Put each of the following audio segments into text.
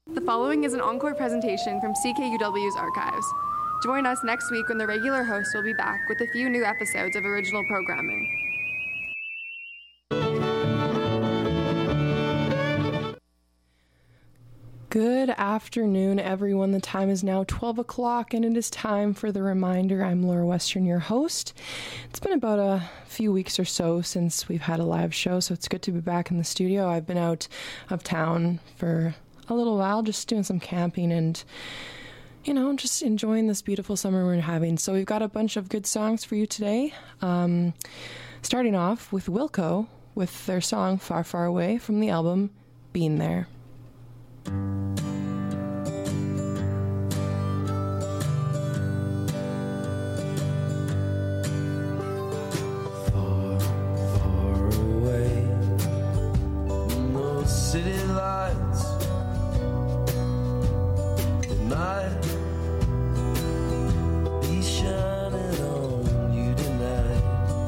The following is an encore presentation from CKUW's archives. Join us next week when the regular host will be back with a few new episodes of original programming. Good afternoon, everyone. The time is now 12 o'clock, and it is time for the reminder. I'm Laura Western, your host. It's been about a few weeks or so since we've had a live show, so it's good to be back in the studio. I've been out of town for a little while, just doing some camping and, just enjoying this beautiful summer we're having. So we've got a bunch of good songs for you today. Starting off with Wilco with their song Far, Far Away from the album Being There. Far, far away from those city lights, the night be shining on you tonight.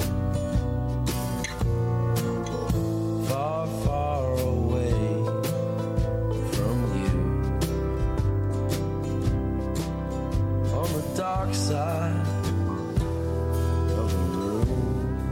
Far, far away from you, on the dark side of the room.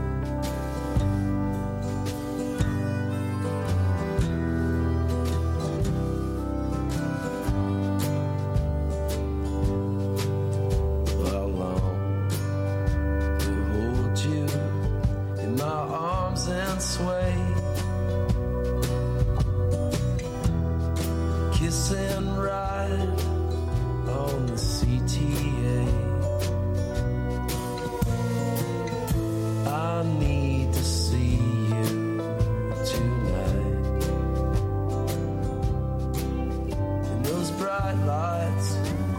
Well, I long to hold you in my arms and sway, kiss and ride on the CTA. I need to see you tonight in those bright lights.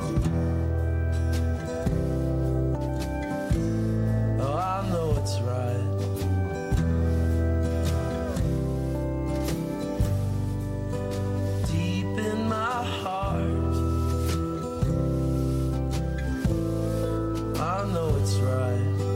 Oh, I know it's right. Deep in my heart, I know it's right.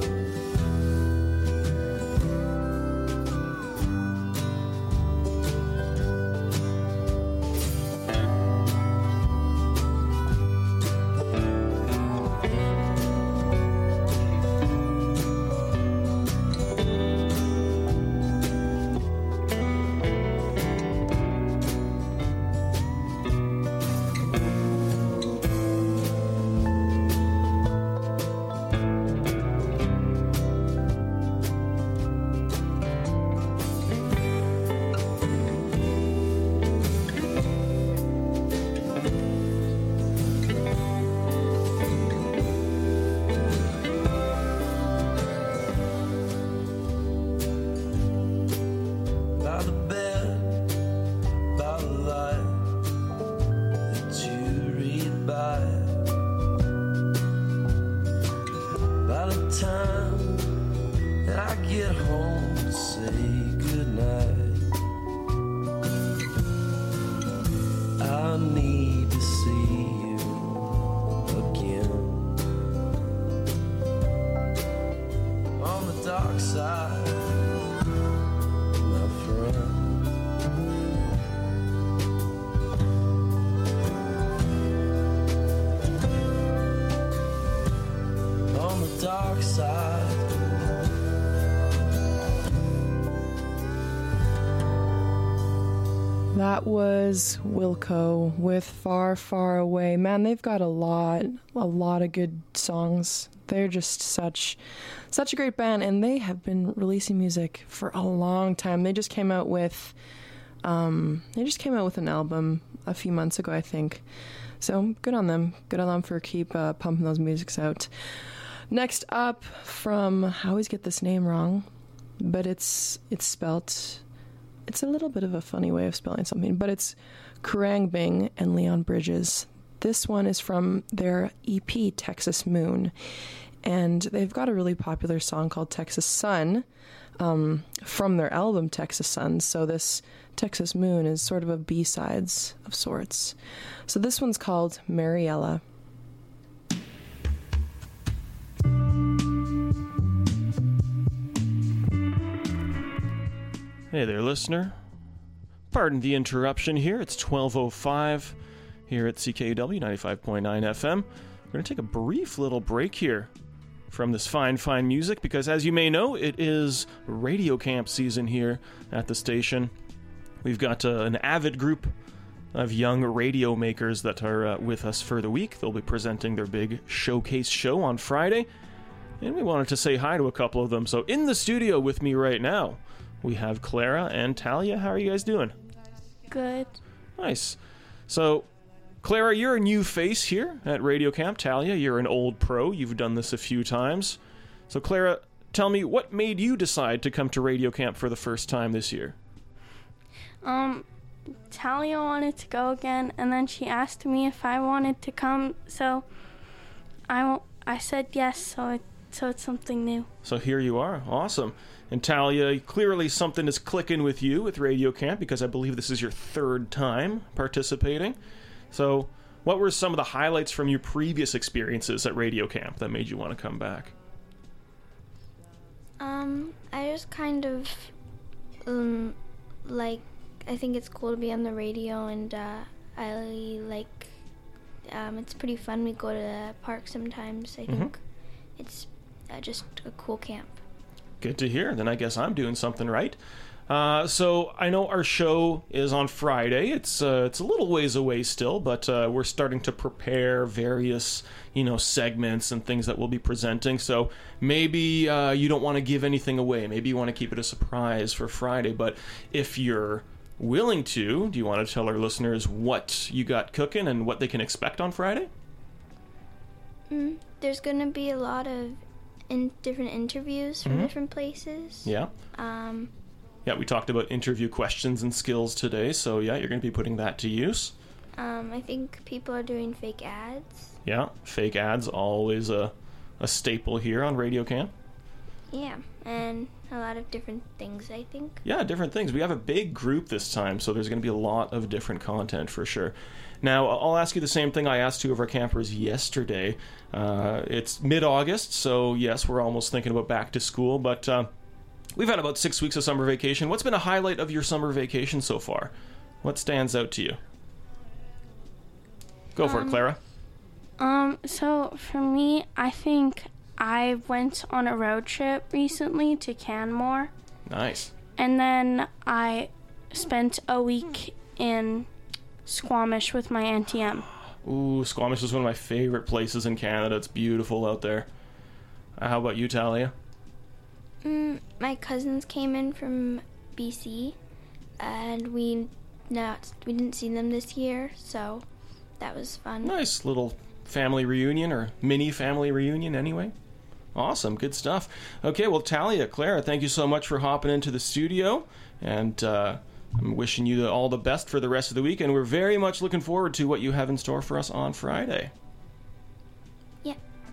By the bed, by the light that you read by the time that I get home to say goodnight, I need to see you again on the dark side, my friend. On the dark side. That was Wilco with Far, Far Away. Man, they've got a lot of good songs. They're just such a great band, and they have been releasing music for a long time. They just came out with an album a few months ago, I think. So good on them. Good on them for keep pumping those musics out. Next up, from, I always get this name wrong, but it's spelt, it's a little bit of a funny way of spelling something, but it's Khruangbin and Leon Bridges. This one is from their EP, Texas Moon, and they've got a really popular song called Texas Sun from their album Texas Sun, so this Texas Moon is sort of a B-sides of sorts. So this one's called Mariella. Hey there, listener. Pardon the interruption here. It's 12:05. here at CKUW 95.9 FM. We're going to take a brief little break here from this fine music because, as you may know, it is Radio Camp season here at the station. We've got an avid group of young radio makers that are with us for the week. They'll be presenting their big showcase show on Friday, and we wanted to say hi to a couple of them. So in the studio with me right now, we have Clara and Talia. How are you guys doing? Good. Nice. So, Clara, you're a new face here at Radio Camp. Talia, you're an old pro. You've done this a few times. So, Clara, tell me, what made you decide to come to Radio Camp for the first time this year? Talia wanted to go again, and then she asked me if I wanted to come, so I said yes, so it's something new. So here you are. Awesome. And Talia, clearly something is clicking with you with Radio Camp because I believe this is your third time participating. So what were some of the highlights from your previous experiences at Radio Camp that made you want to come back? I just kind of I think it's cool to be on the radio, and I like it's pretty fun. We go to the park sometimes. I think it's just a cool camp. Good to hear. Then I guess I'm doing something right. So I know our show is on Friday. It's a little ways away still, but we're starting to prepare various, segments and things that we'll be presenting. So maybe you don't want to give anything away. Maybe you want to keep it a surprise for Friday. But if you're willing to, do you want to tell our listeners what you got cooking and what they can expect on Friday? There's going to be a lot of different interviews from different places. Yeah. Yeah, we talked about interview questions and skills today, so yeah, you're going to be putting that to use. I think people are doing fake ads. Yeah, fake ads, always a staple here on Radio Camp. Yeah, and a lot of different things, I think. Yeah, different things. We have a big group this time, so there's going to be a lot of different content for sure. Now, I'll ask you the same thing I asked two of our campers yesterday. It's mid-August, so yes, we're almost thinking about back to school, but we've had about 6 weeks of summer vacation. What's been a highlight of your summer vacation so far? What stands out to you? Go for it, Clara. So for me, I think I went on a road trip recently to Canmore. Nice. And then I spent a week in Squamish with my Auntie Em. Ooh, Squamish is one of my favorite places in Canada. It's beautiful out there. How about you, Talia? My cousins came in from BC, and we didn't see them this year, so that was fun. Nice little family reunion, or mini family reunion anyway. Awesome, good stuff. Okay, well, Talia, Clara, thank you so much for hopping into the studio, and I'm wishing you all the best for the rest of the week, and we're very much looking forward to what you have in store for us on Friday. Yeah.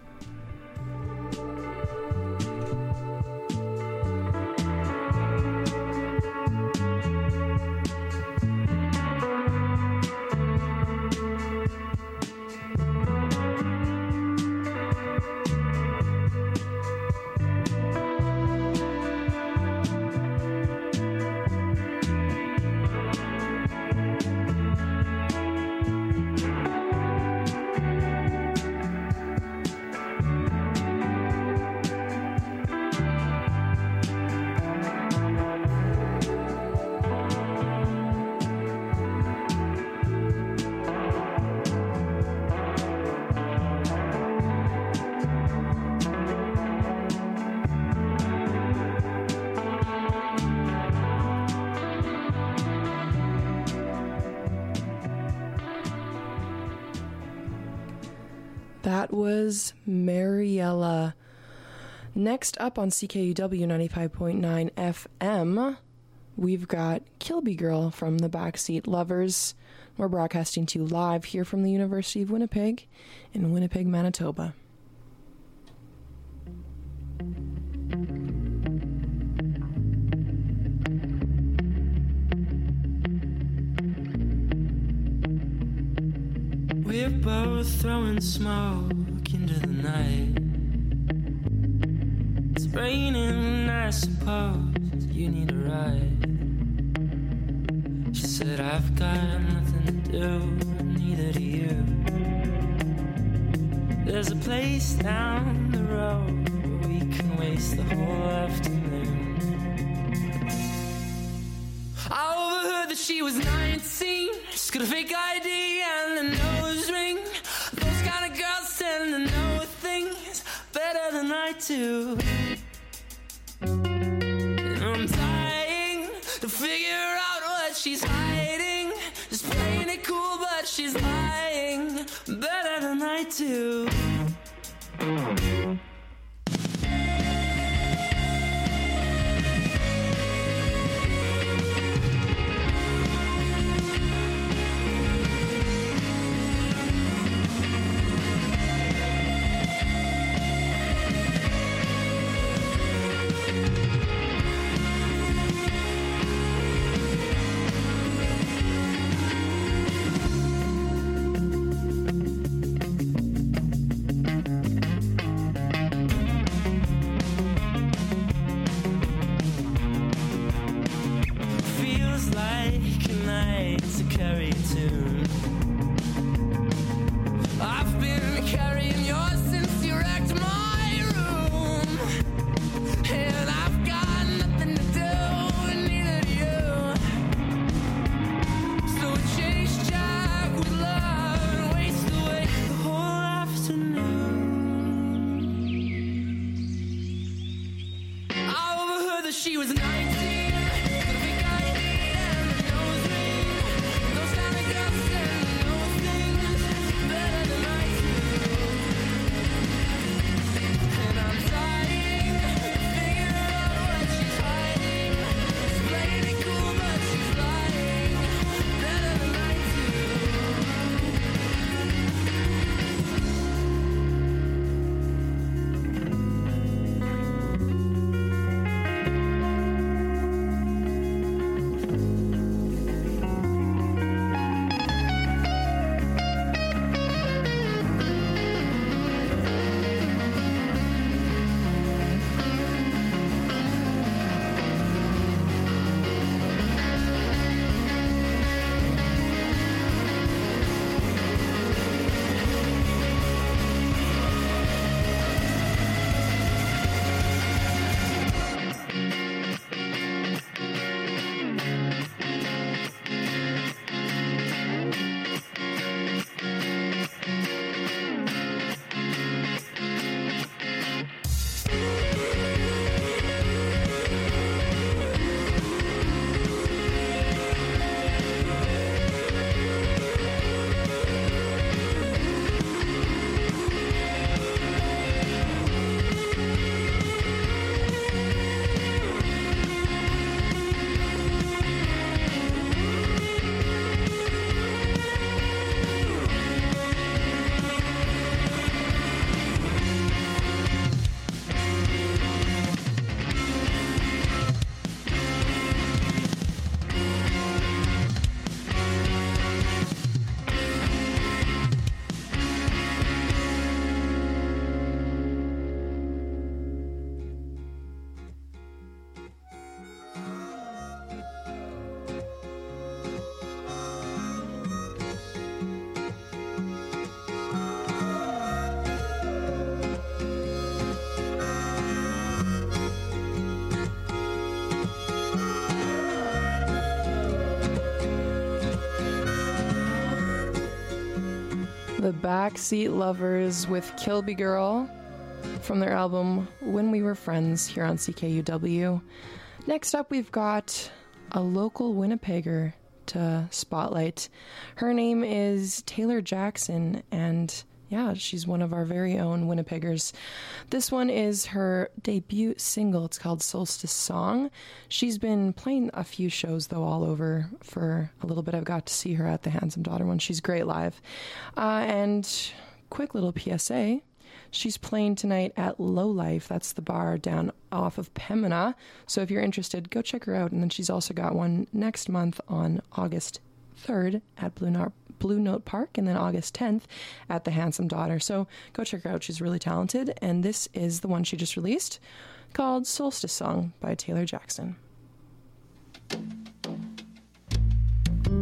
That was Mariella. Next up on CKUW 95.9 FM, we've got Kilby Girl from the Backseat Lovers. We're broadcasting to you live here from the University of Winnipeg in Winnipeg, Manitoba. We're both throwing smoke into the night. It's raining, I suppose you need a ride. She said I've got nothing to do, neither do you. There's a place down the road where we can waste the whole afternoon. I overheard that she was 19. She's got a fake ID and a nose ring. Those kind of girls tend to know things better than I do. And I'm dying to figure out what she's hiding. Just playing it cool, but she's lying better than I do. She was 19. The Backseat Lovers with Kilby Girl from their album When We Were Friends here on CKUW. Next up, we've got a local Winnipegger to spotlight. Her name is Taylor Jackson, and yeah, she's one of our very own Winnipeggers. This one is her debut single. It's called Solstice Song. She's been playing a few shows, though, all over for a little bit. I've got to see her at the Handsome Daughter one. She's great live. And quick little PSA. She's playing tonight at Low Life. That's the bar down off of Pembina. So if you're interested, go check her out. And then she's also got one next month on August 3rd at Blue Note Park, and then August 10th at the Handsome Daughter. So go check her out. She's really talented. And this is the one she just released called Solstice Song by Taylor Jackson.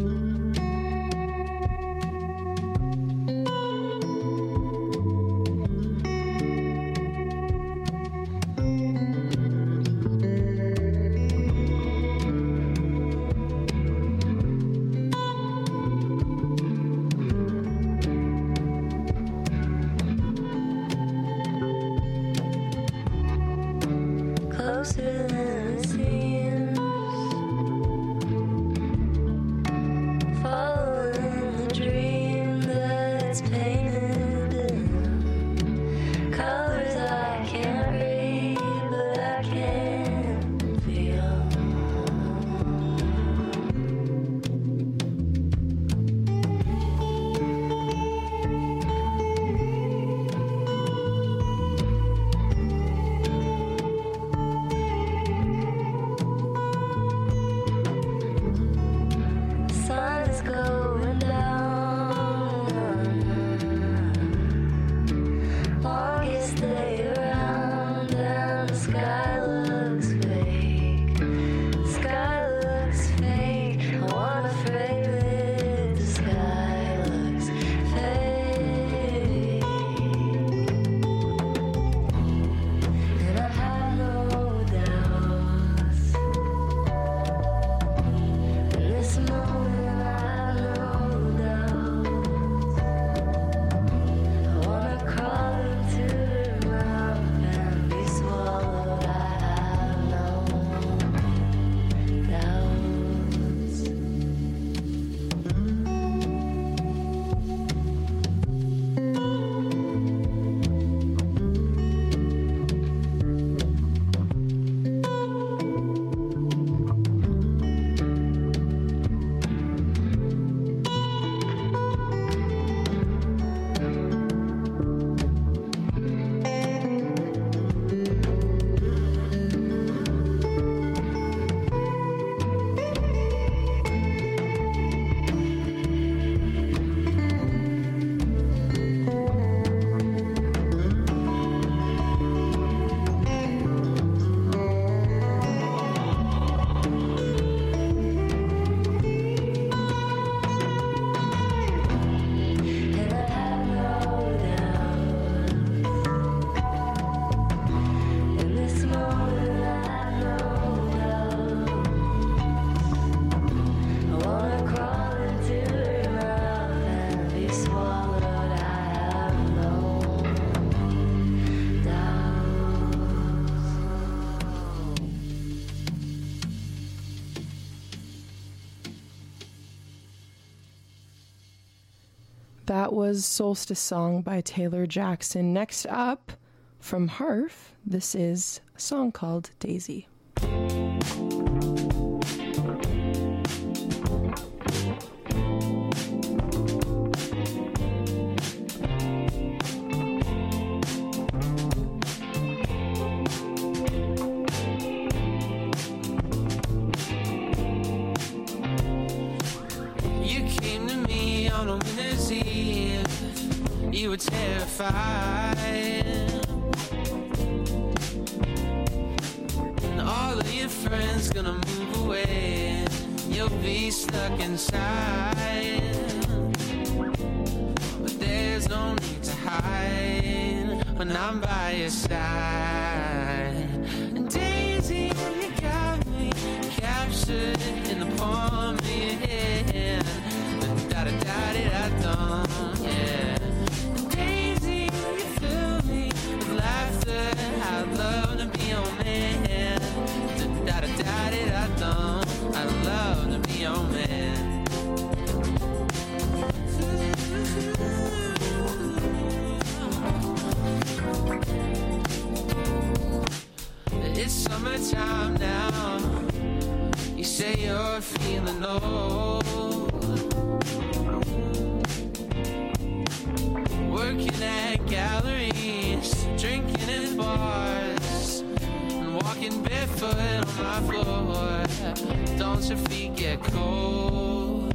That was Solstice Song by Taylor Jackson. Next up, from Harf, this is a song called Daisy. You were terrified, and all of your friends gonna move away. You'll be stuck inside, but there's no need to hide when I'm by your side. And Daisy, you got me captured in the palm of your hand. Da da da da da, yeah. I'd love to be your man. Da da da da da. I'd love to be your man. It's summertime now. You say you're feeling old, working at galleries, drinking in bars, and walking barefoot on my floor. Don't your feet get cold?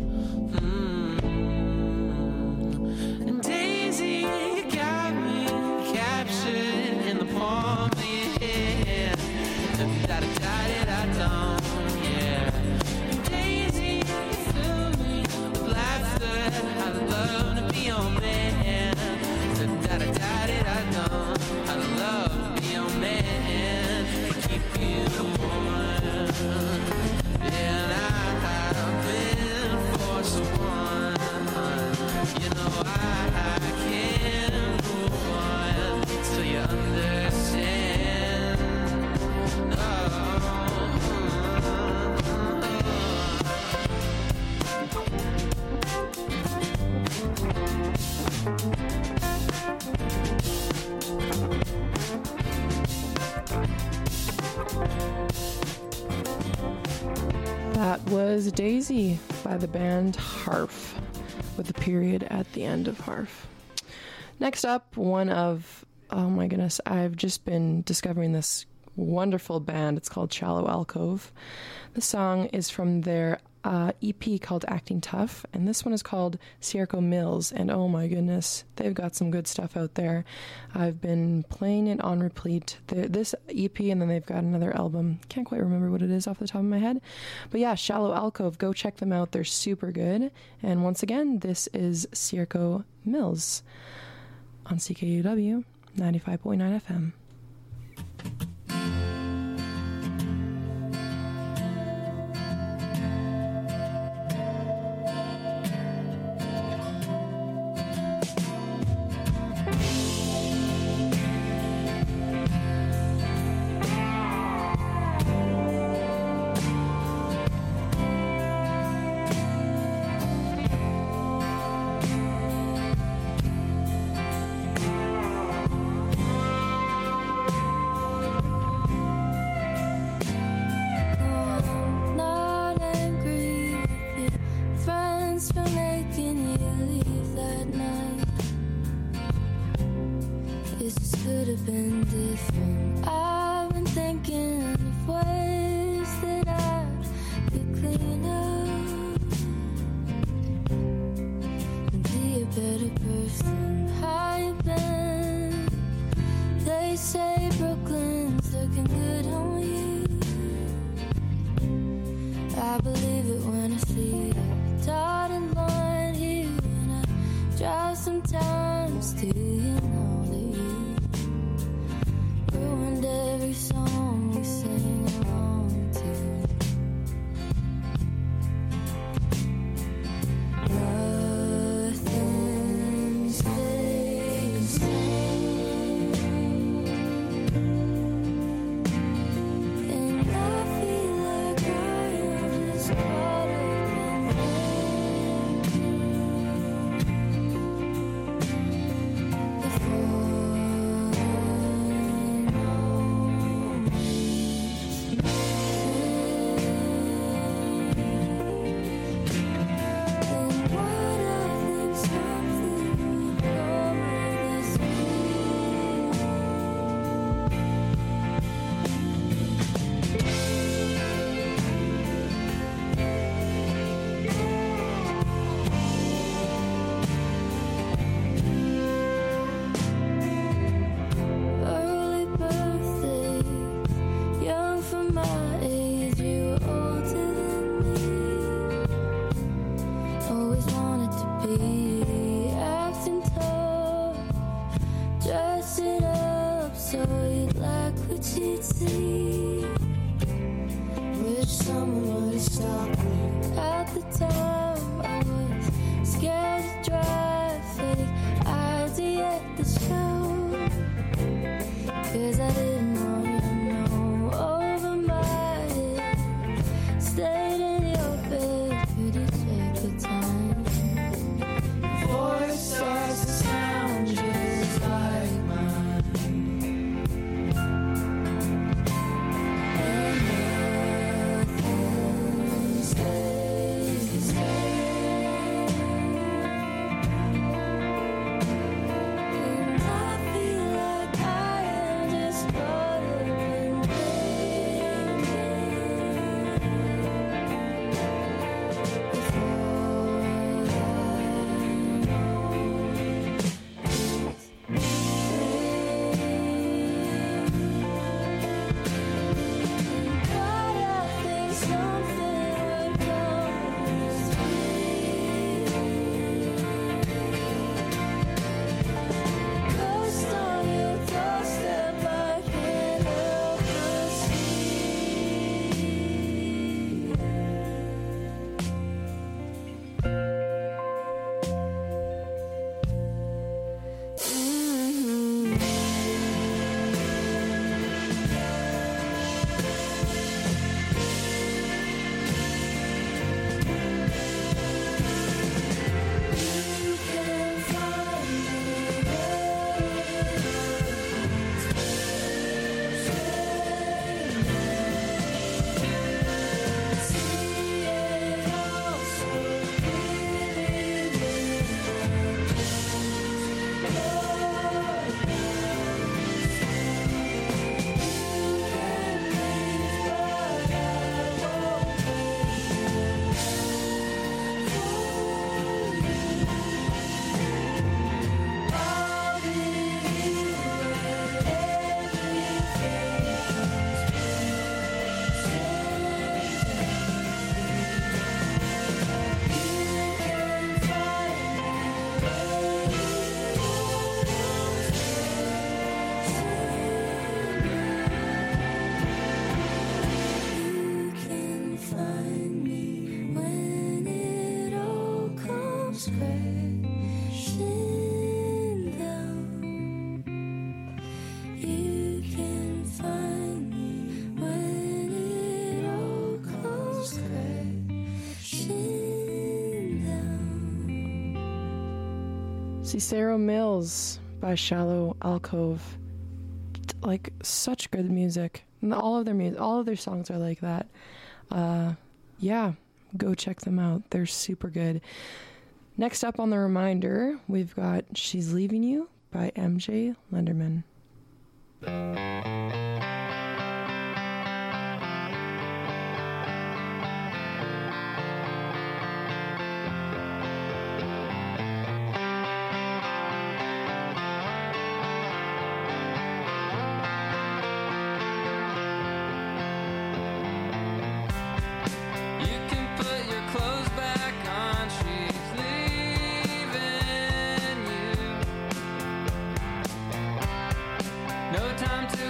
And Daisy, you got me captured in the palm of your hand. Da da da da da, yeah. And Daisy, you fill me with laughter. I'd love to be your man. Da da da da da. I'd love to be your man, keep you warm. And I've been for someone, you know I can't move on till you understand. No. That was Daisy by the band Harf, with a period at the end of Harf. Next up, one of, oh my goodness, I've just been discovering this wonderful band. It's called Shallow Alcove. The song is from their EP called Acting Tough, and this one is called Cierco Mills, and oh my goodness, they've got some good stuff out there. I've been playing it on repeat, this EP, and then they've got another album. Can't quite remember what it is off the top of my head, but yeah, Shallow Alcove, go check them out, they're super good. And once again, this is Cierco Mills on CKUW 95.9 FM. she'd see. Wish someone would stop me. At the time I was scared of traffic. ID at the show, 'cause I didn't want to know. Over my head, stayed in your bed. Could you check the time? Voice starts to sound just like mine. And nothing stays the same. And I feel like I am just caught up in Cicero Mills by Shallow Alcove. Like, such good music. And all of their songs are like that. Yeah, go check them out. They're super good. Next up on the reminder, we've got She's Leaving You by MJ Lenderman. No time to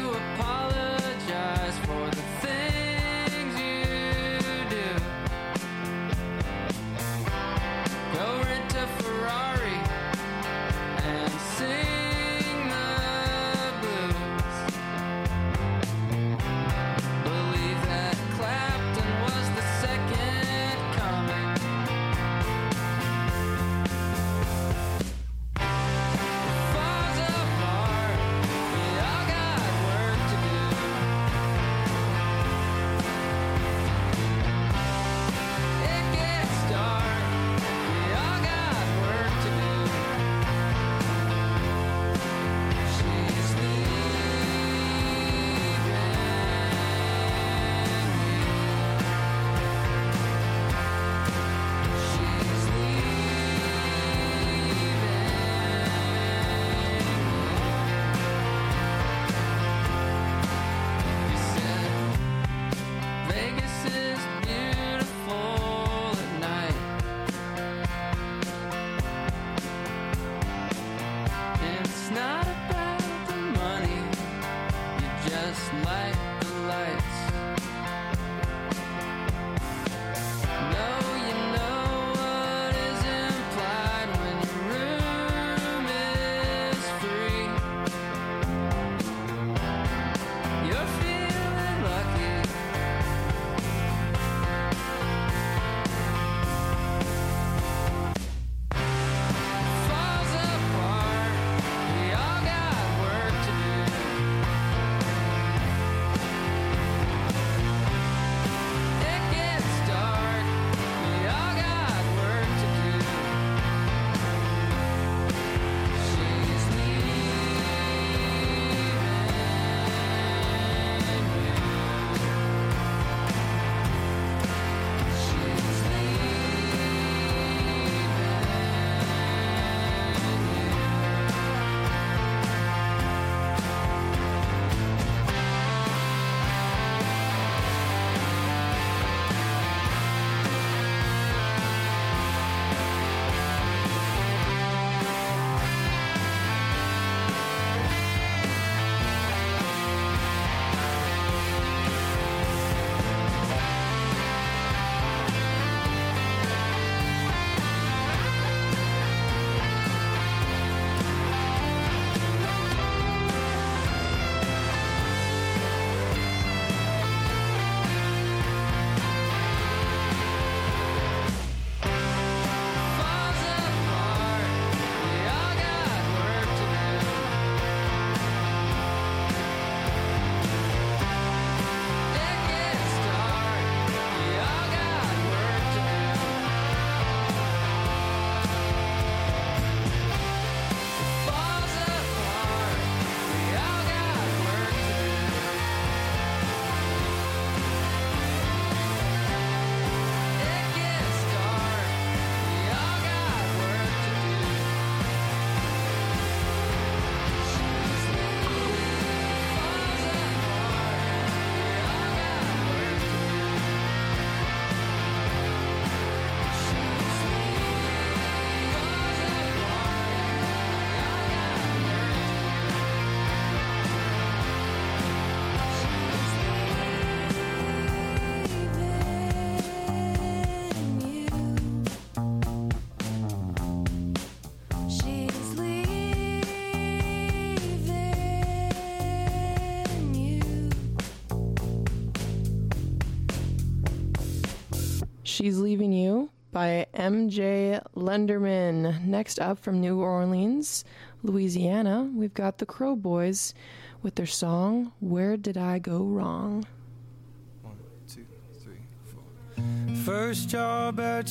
She's Leaving You by MJ Lenderman. Next up from New Orleans, Louisiana, we've got the Crow Boys with their song, Where Did I Go Wrong? 1, 2, 3, 4. First job at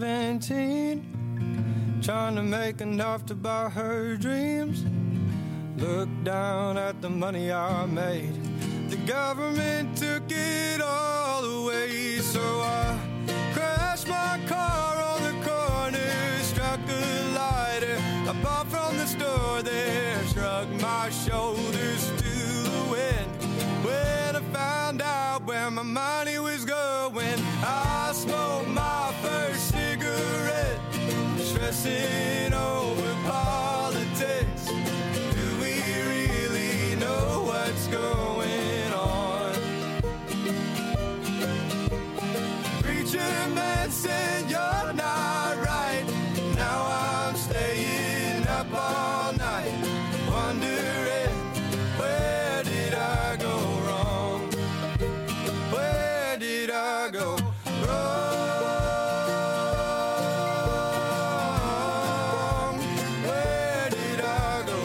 17, trying to make enough to buy her dreams. Look down at the money I made. The government took it all away, so I crashed my car on the corner, struck a lighter I bought from the store there, shrugged my shoulders to the wind. When I found out where my money was going, I smoked my first cigarette, stressing over politics. Do we really know what's going on? Preacher man said you're not right. Now I'm staying up all night, wondering where did I go wrong? Where did I go wrong? Where did I go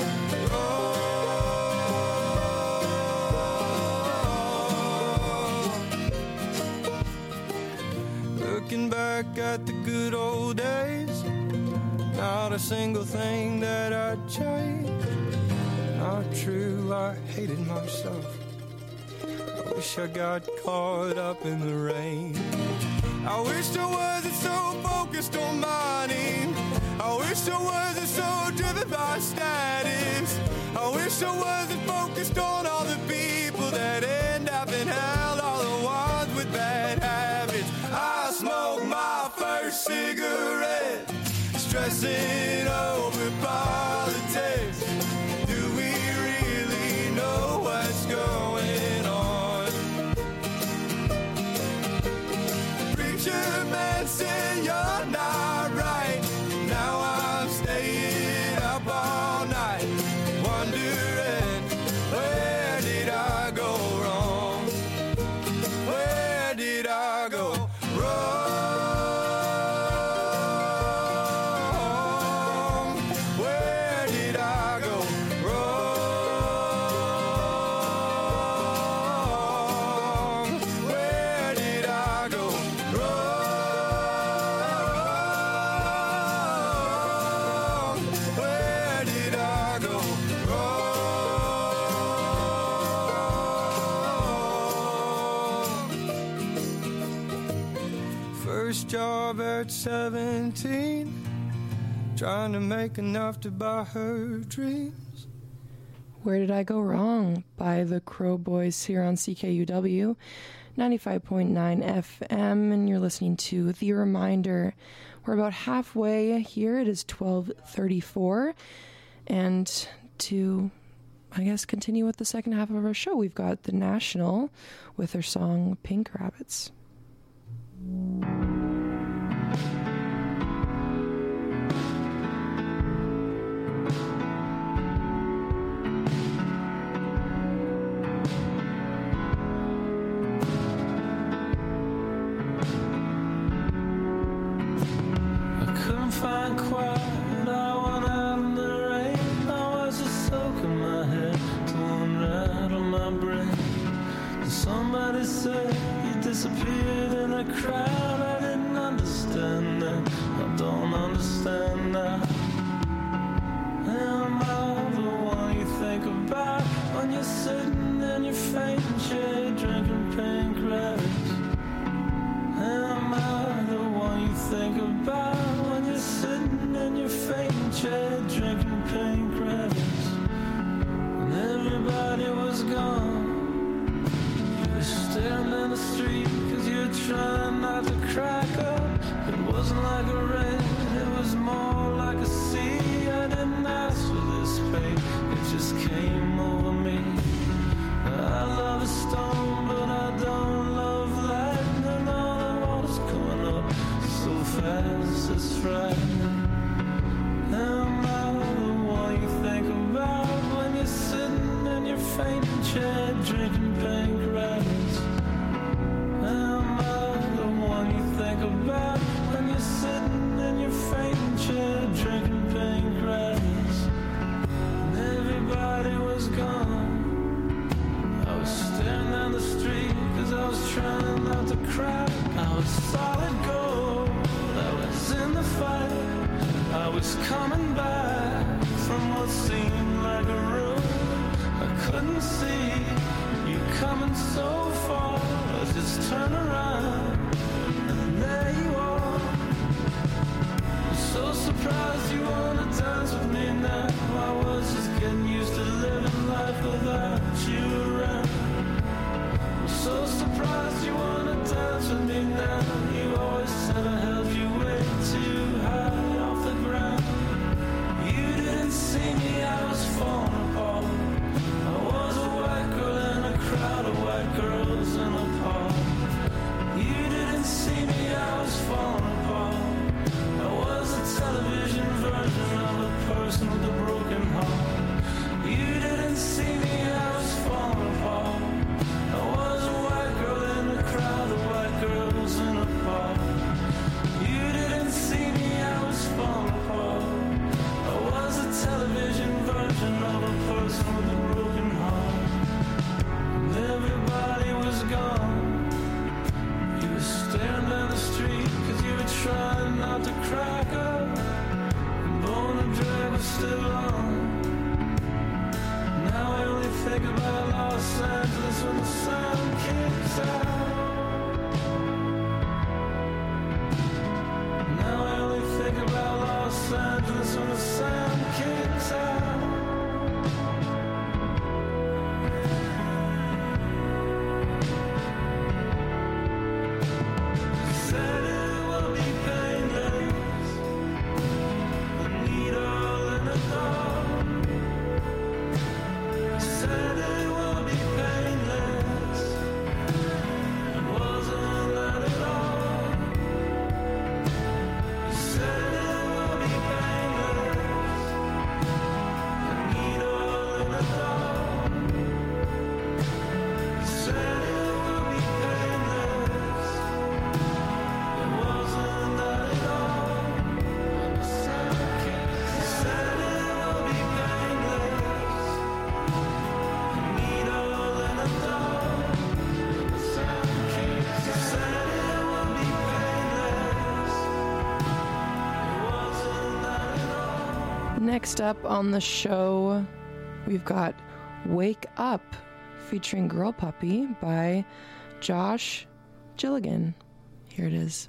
wrong? Looking back at the good old days, not a single thing that I'd change. Not true, I hated myself. I wish I got caught up in the rain. I wish I wasn't so focused on money. I wish I wasn't so driven by status. I wish I wasn't focused on all the people that end up in hell, all the ones with bad habits. I smoked my first cigarette, stressing over politics. Do we really know what's going on? Preacher man said you're not right. Now I'm staying up all night, wondering where did I go wrong? Where did I go wrong? Where did I go wrong? Where did I go wrong? Where did I go wrong? First job at 17, trying to make enough to buy her dreams. Where Did I Go Wrong by the Crow Boys here on CKUW 95.9 FM, and you're listening to The Reminder. We're about halfway here. It is 12:34, and to, I guess, continue with the second half of our show, we've got The National with their song Pink Rabbits. Find quiet, I went out in the rain. I was just soaking my head to unrattle my brain. And somebody said you disappeared in a crowd. I didn't understand that, I don't understand now. Am I the one you think about when you're sitting in your fainting chair drinking pink rabbits? Am I the one you think about when you're sitting in your fainting chair drinking pink rabbits? When everybody was gone, you were staring in the street cause you're trying not to crack up. It wasn't like a rain, it was more like a sea. I didn't ask for this pain, it just came over me. I love a stone but I don't love lightning. All the water's coming up so fast, it's frightening. Am I the one you think about when you're sitting in your fainting chair drinking pink rabbits? Am I the one you think about was coming back from what seemed like a road I couldn't see. You coming so far, I just turn around and there you are. I'm so surprised you wanna dance with me now. I was just getting used to living life without you around. I'm so surprised you wanna dance with me now. You always said I held you way too high off the ground. You didn't see me, I was falling apart. I was a white girl in a crowd of white girls in a park. You didn't see me, I was falling apart. I was a television version of a person with a broken heart. You didn't see me, I was falling apart. I was a white girl in a crowd of white girls in a park. You didn't see me, I was falling apart. I was a television version of a person with a broken heart. And everybody was gone. You were staring down the street cause you were trying not to crack up. And Bone and Drag was still on. Now I only think about Los Angeles when the sun kicks out. Now I only think about Los Angeles when the sun kicks out. Said it will be painless, a needle in a dog. Said it will be painless, it wasn't that at all. Said it will be painless, a needle in a dog. Said it will be painless, it wasn't that at all. Said it will be painless, a needle in a dog. Said it will be painless, it wasn't that at all. Next up on the show, we've got Wake Up featuring Girl Puppy by Josh Gilligan. Here it is.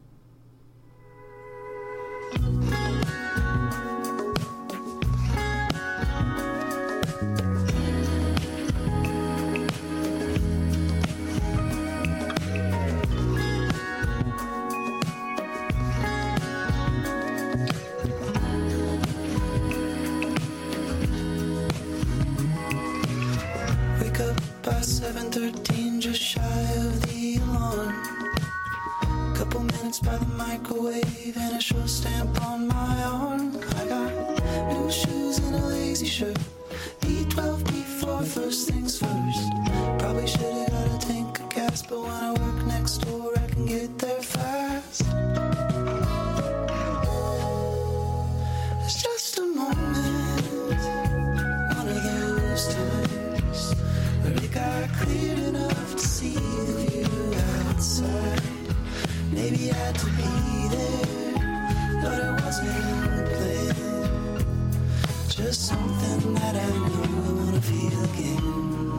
Wake up by 7:13, just shy of the alarm. Couple minutes by the microwave and a short stamp on my arm. I got new shoes and a lazy shirt. B12 before first things first. Probably should've got a tank of gas, but when I work next door, I can get there fast. It's just a moment, one of those times where it got clear enough to see the view outside. Maybe I had to be there, but it wasn't planned. Just something that I know I wanna feel again.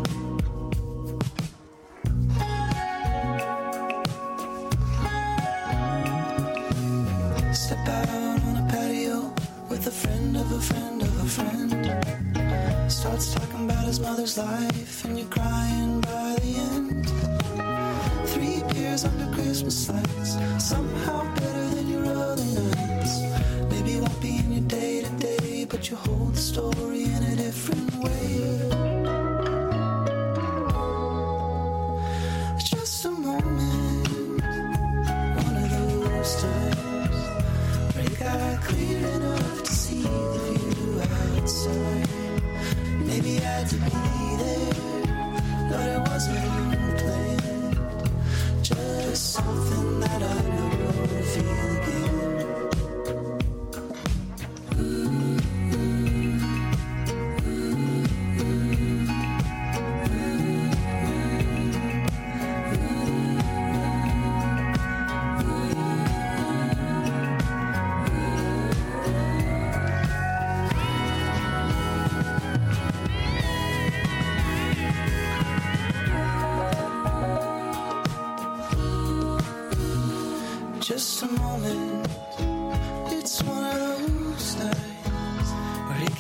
Step out on a patio with a friend of a friend of a friend. Starts talking about his mother's life and you're crying by the end. 3 beers under Christmas lights, somehow better than your other nights. Maybe it won't be in your day to day, but you hold the story in a different way. It's just a moment, one of those times where it got clear enough to see the view outside. Maybe I had to be there, but it wasn't planned. Just something that I know will feel again.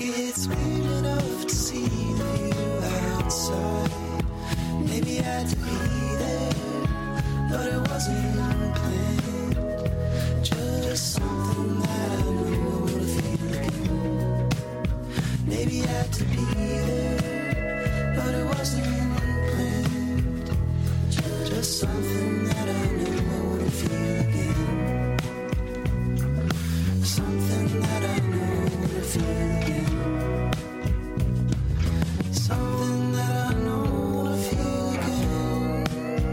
it's clear enough to see the view outside. Maybe I had to be there, but it wasn't planned. Just something that I know I wanna feel again. Maybe I had to be there, but it wasn't planned. Just something that I know I wanna feel again. Something that I know I wanna feel again. Something that I know I wanna feel again.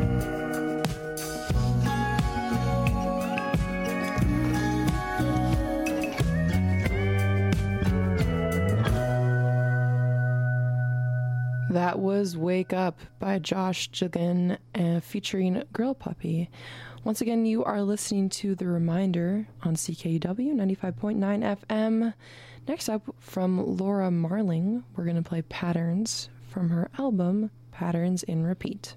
That was Wake Up by Josh Jagan featuring Girl Puppy. Once again, you are listening to The Reminder on CKUW 95.9 FM. Next up, from Laura Marling, we're going to play Patterns from her album Patterns in Repeat.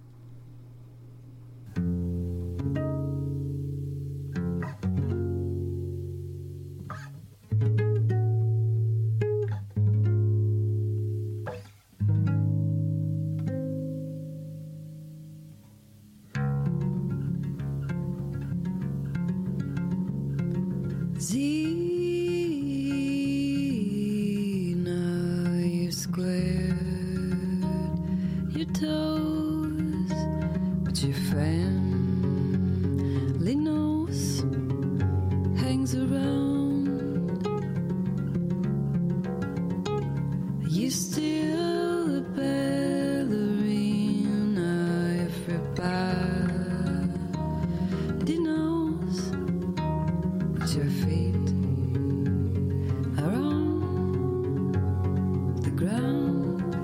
Now you squared your toes, but your family nose hangs around. You still a ballerina, everybody knows that your feet are on the ground.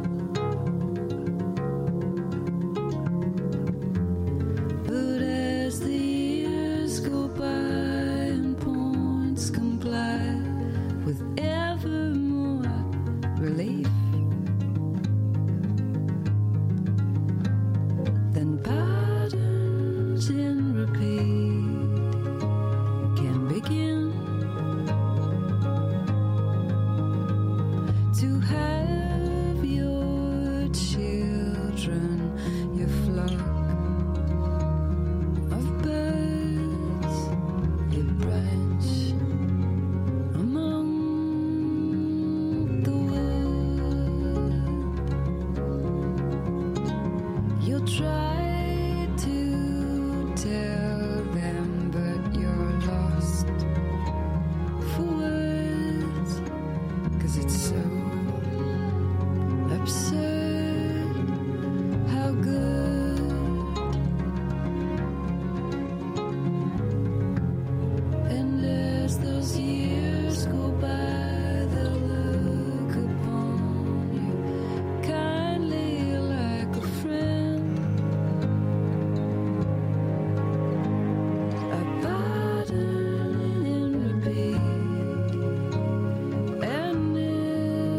But as the years go by and points comply with ever more relief, then patterns in repeat can begin to have your children, your flock of birds, your branch among the wood. You'll try to tell them, but you're lost for words, 'cause it's so absurd how good. And as those years go by, they'll look upon you kindly like a friend. A pattern in repeat, and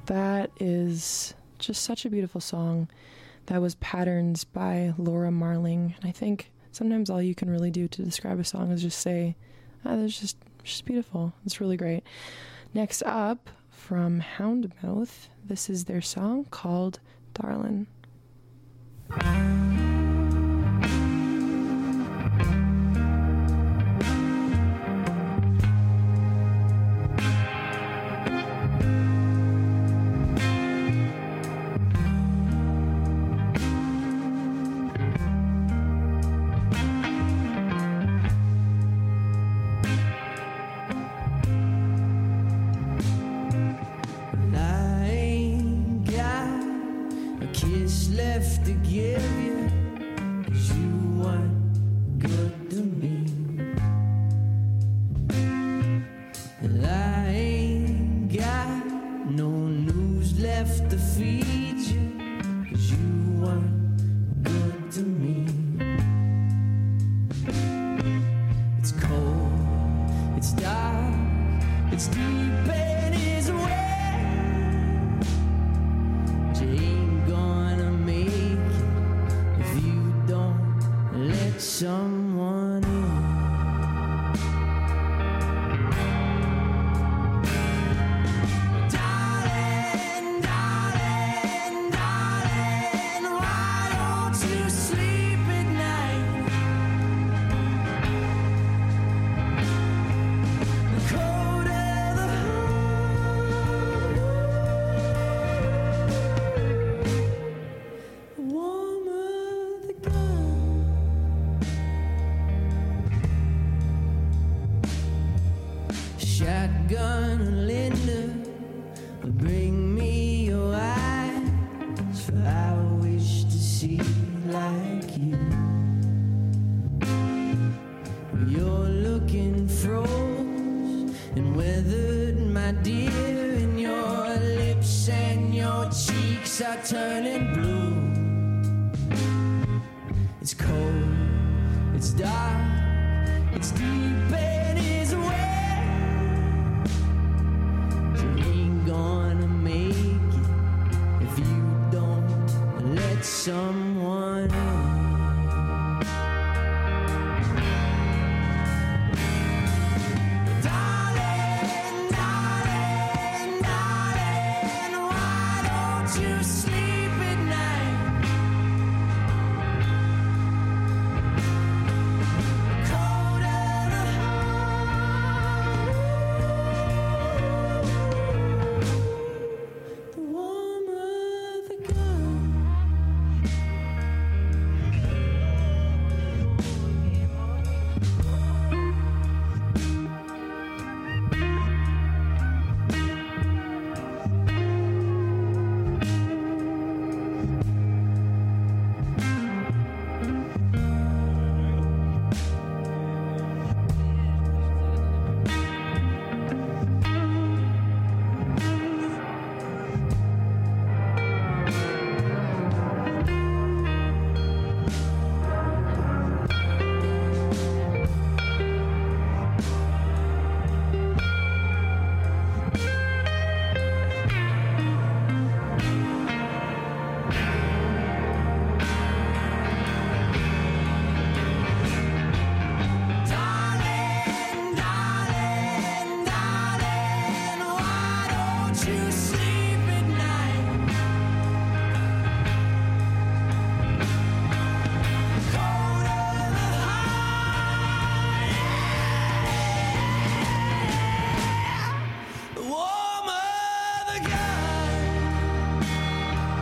That is just such a beautiful song. That was Patterns by Laura Marling. And I think sometimes all you can really do to describe a song is just say, that's just beautiful. It's really great. Next up, from Houndmouth, this is their song called Darlin'. Left to give you, 'cause you weren't good to me. And I ain't got no news left to feed you, 'cause you weren't good to me. It's cold, it's dark, it's deep and it's wet. You ain't gonna make it if you don't let someone in. Darling, darling, darling, why don't you sleep at night? The cold of the heart, the warmer the gun. Shotgun and Linda, bring me your eyes, for I wish to see like you. You're looking froze and weathered, my dear, and your lips and your cheeks are turning blue. It's cold, it's dark, it's deep and it's wet. You ain't gonna make it if you don't let someone in. Darling, darling, darling, why don't you sleep at night? Cold of the heart, the warmer the gun. Darling, darling, darling, why don't you sleep at night? Cold of the heart, the warmer the gun.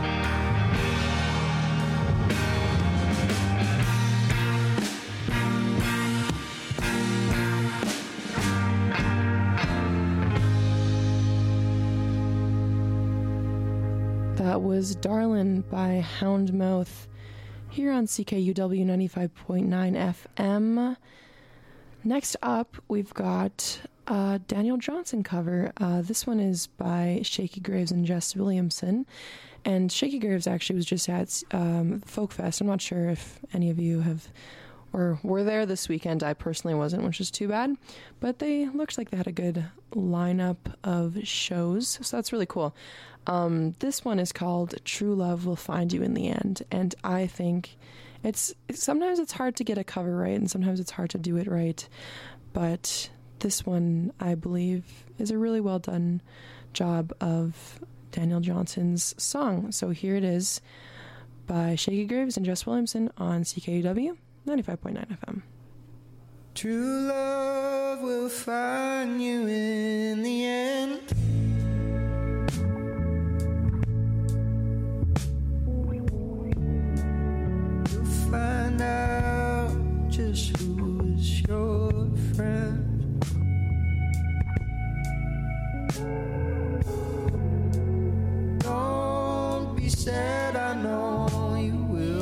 That was Darlin' by Houndmouth here on CKUW 95.9 FM. Next up, we've got a Daniel Johnson cover. This one is by Shaky Graves and Jess Williamson. And Shaky Graves actually was just at Folk Fest. I'm not sure if any of you have were there this weekend. I personally wasn't, which is too bad. But they looked like they had a good lineup of shows, so that's really cool. This one is called True Love Will Find You in the End, and I think sometimes it's hard to get a cover right, and sometimes it's hard to do it right, but this one, I believe, is a really well done job of Daniel Johnson's song. So here it is by Shaky Graves and Jess Williamson on CKUW 95.9 FM. True love will find you in the end. You'll find out just who is your friend. Don't be sad, I know you will.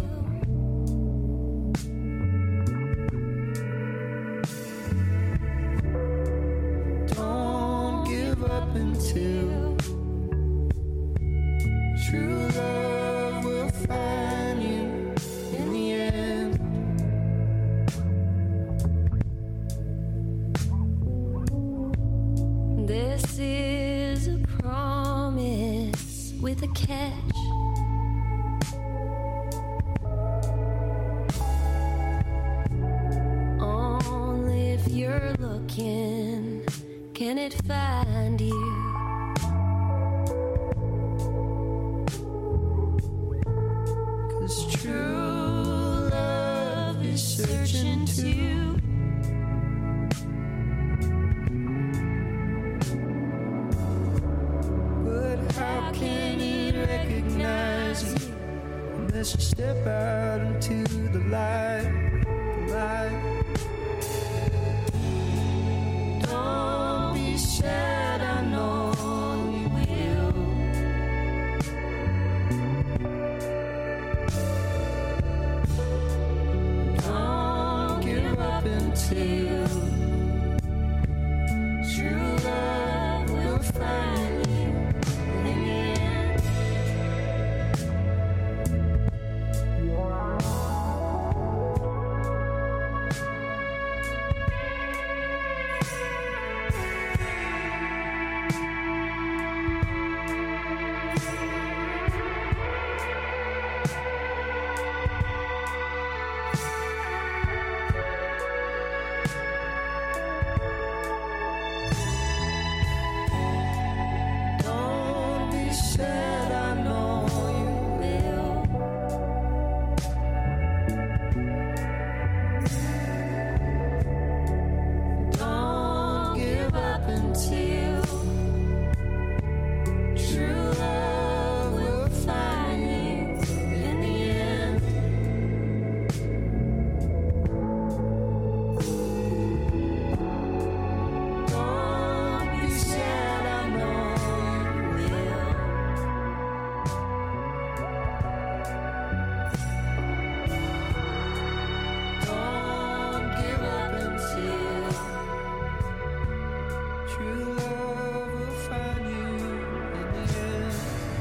Don't give up until true love will find you in the end. This is a promise with a catch. Only if you're looking can it find you. 'Cause true love is searching too. But how can it recognize you unless you step out into the light, the light? Don't be sad, I know you will. Don't give up until true love will find you in the end. Don't be sad, I know you will. Don't give up until true love will find you in the end. Don't be sad, I know you will. Don't give up until true love will find you in the end.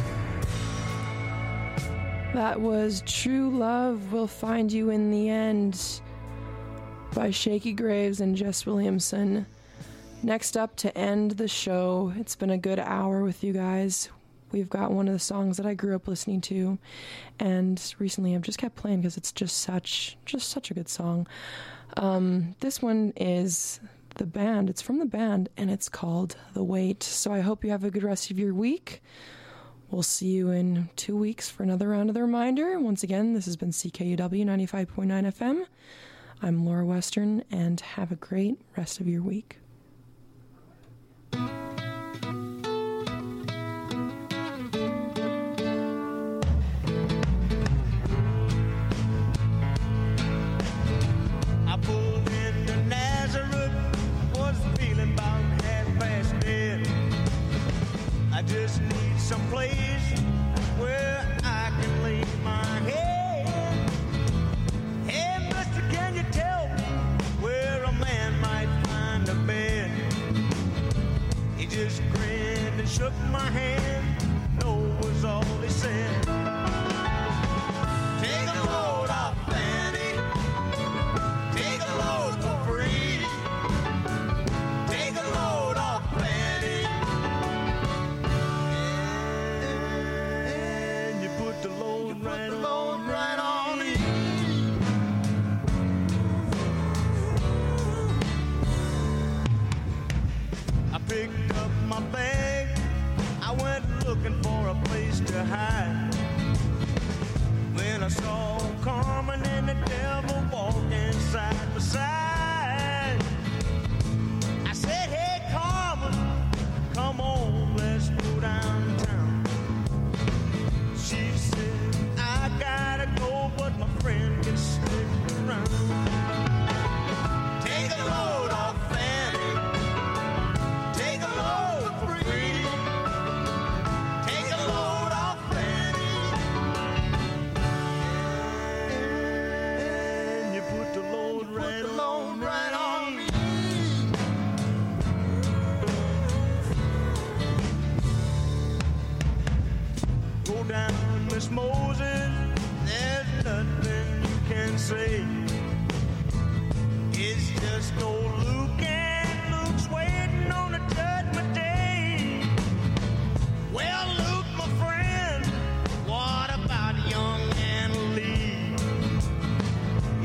That was True Love Will Find You in the End by Shaky Graves and Jess Williamson. Next up to end the show, it's been a good hour with you guys. We've got one of the songs that I grew up listening to, and recently I've just kept playing because it's just such a good song. This one is the band. It's from the band, and it's called The Wait. So I hope you have a good rest of your week. We'll see you in 2 weeks for another round of the reminder. Once again, this has been CKUW 95.9 FM. I'm Laura Western, and have a great rest of your week. I pulled into Nazareth, was feeling about half past dead. I just need some place where I can lay my head. Hey, mister, can you tell me where a man might find a bed?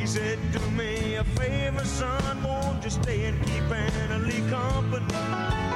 said, do me a favor, son, won't you stay and keep Anna Lee company?